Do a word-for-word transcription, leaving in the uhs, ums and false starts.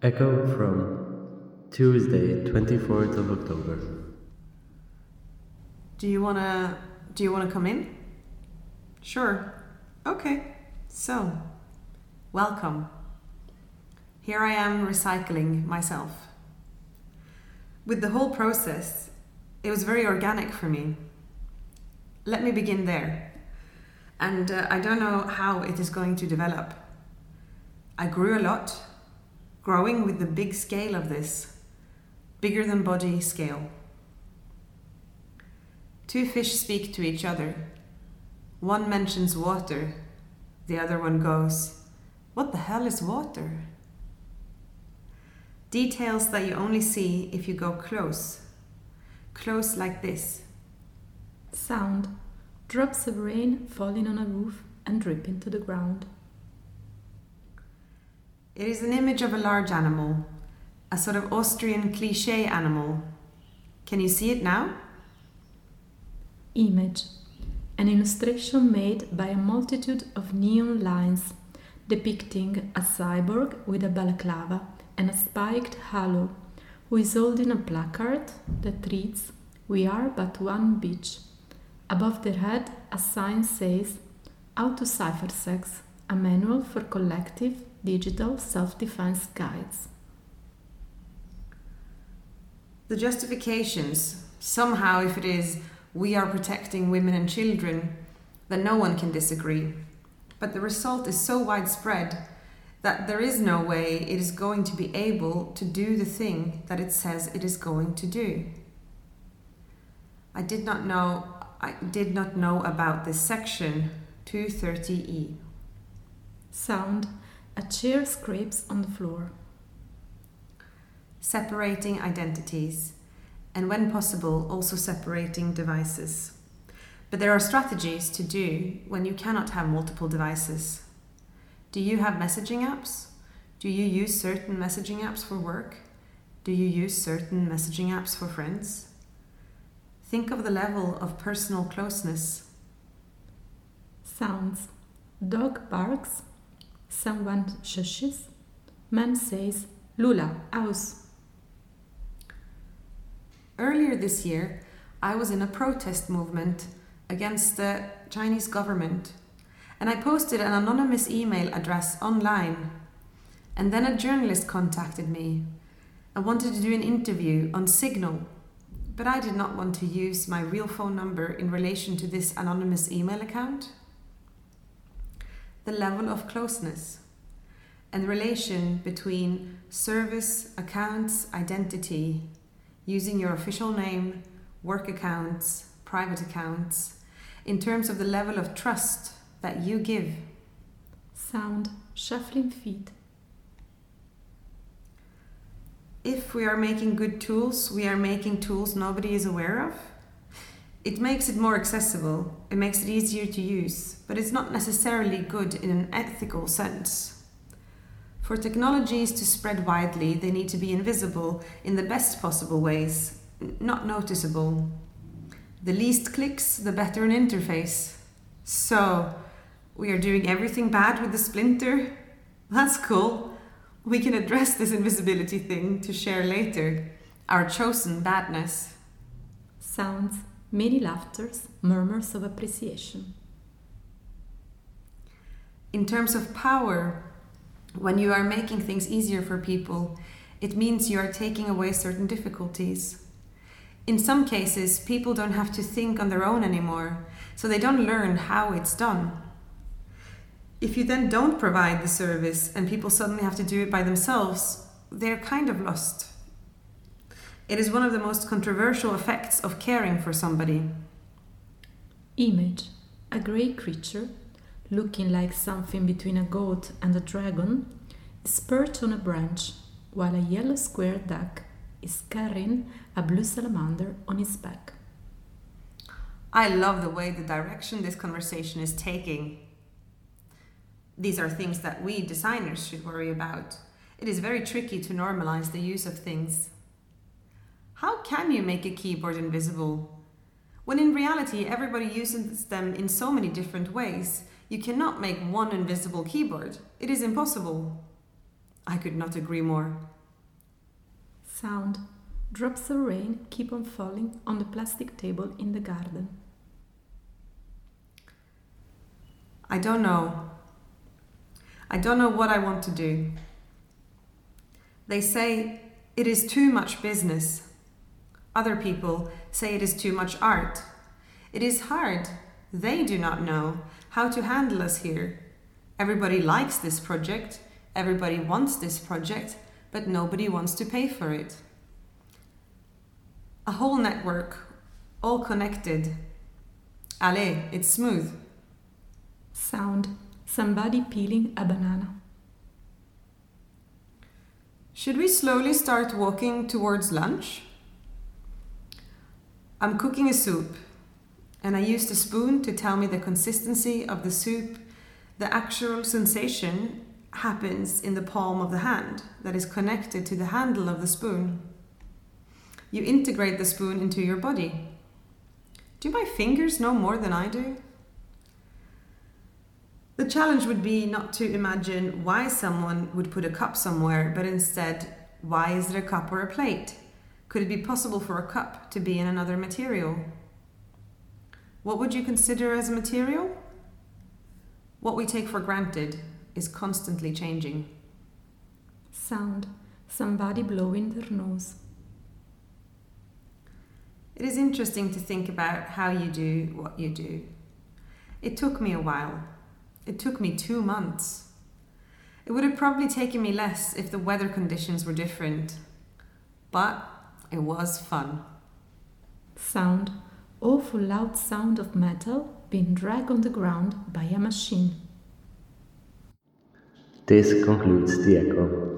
Echo from Tuesday, twenty-fourth of October. Do you wanna do you wanna come in? Sure. Okay. So, welcome. Here I am recycling myself. With the whole process, it was very organic for me. Let me begin there. And uh, I don't know how it is going to develop. I grew a lot, growing with the big scale of this, bigger than body scale. Two fish speak to each other. One mentions water, the other one goes, "What the hell is water?" Details that you only see if you go close. Close like this. Sound. Drops of rain falling on a roof and dripping to the ground. It is an image of a large animal, a sort of Austrian cliché animal. Can you see it now? Image. An illustration made by a multitude of neon lines depicting a cyborg with a balaclava and a spiked halo who is holding a placard that reads, "We are but one beach." Above their head, a sign says, "How to cipher sex, a manual for collective digital self-defense guides." The justifications, somehow if it is, we are protecting women and children, then no one can disagree. But the result is so widespread that there is no way it is going to be able to do the thing that it says it is going to do. I did not know I did not know about this section two thirty E. Sound. A chair scrapes on the floor. Separating identities, and when possible, also separating devices. But there are strategies to do when you cannot have multiple devices. Do you have messaging apps? Do you use certain messaging apps for work? Do you use certain messaging apps for friends? Think of the level of personal closeness. Sounds. Dog barks. Someone shushes. Man says, "Lula, aus." Earlier this year, I was in a protest movement against the Chinese government, and I posted an anonymous email address online. And then a journalist contacted me and wanted to do an interview on Signal, but I did not want to use my real phone number in relation to this anonymous email account. The level of closeness and relation between service, accounts, identity, using your official name, work accounts, private accounts, in terms of the level of trust that you give. Sound. Shuffling feet. If we are making good tools, we are making tools nobody is aware of. It makes it more accessible, it makes it easier to use, but it's not necessarily good in an ethical sense. For technologies to spread widely, they need to be invisible in the best possible ways, n- not noticeable. The least clicks, the better an interface. So, we are doing everything bad with the splinter? That's cool. We can address this invisibility thing to share later, our chosen badness. Sounds. Many laughters, murmurs of appreciation. In terms of power, when you are making things easier for people, it means you are taking away certain difficulties. In some cases, people don't have to think on their own anymore, so they don't learn how it's done. If you then don't provide the service and people suddenly have to do it by themselves, they're kind of lost. It is one of the most controversial effects of caring for somebody. Image. A grey creature, looking like something between a goat and a dragon, is perched on a branch, while a yellow square duck is carrying a blue salamander on its back. I love the way the direction this conversation is taking. These are things that we designers should worry about. It is very tricky to normalize the use of things. How can you make a keyboard invisible? When in reality everybody uses them in so many different ways, you cannot make one invisible keyboard. It is impossible. I could not agree more. Sound. Drops of rain keep on falling on the plastic table in the garden. I don't know. I don't know what I want to do. They say it is too much business. Other people say it is too much art. It is hard. They do not know how to handle us here. Everybody likes this project. Everybody wants this project, but nobody wants to pay for it. A whole network, all connected. Allez, it's smooth. Sound. Somebody peeling a banana. Should we slowly start walking towards lunch? I'm cooking a soup, and I used a spoon to tell me the consistency of the soup. The actual sensation happens in the palm of the hand that is connected to the handle of the spoon. You integrate the spoon into your body. Do my fingers know more than I do? The challenge would be not to imagine why someone would put a cup somewhere, but instead, why is it a cup or a plate? Could it be possible for a cup to be in another material? What would you consider as a material? What we take for granted is constantly changing. Sound. Somebody blowing their nose. It is interesting to think about how you do what you do. It took me a while. It took me two months. It would have probably taken me less if the weather conditions were different. But it was fun. Sound. Awful loud sound of metal being dragged on the ground by a machine. This concludes the echo.